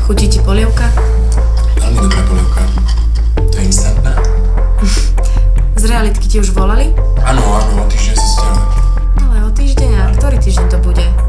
Chutí ti polievka? Veľmi dobrá polievka. To je instantná? Z realitky ti už volali? Áno, o týždeň sa stiahujem. Ale o týždeň? A ktorý týždeň to bude?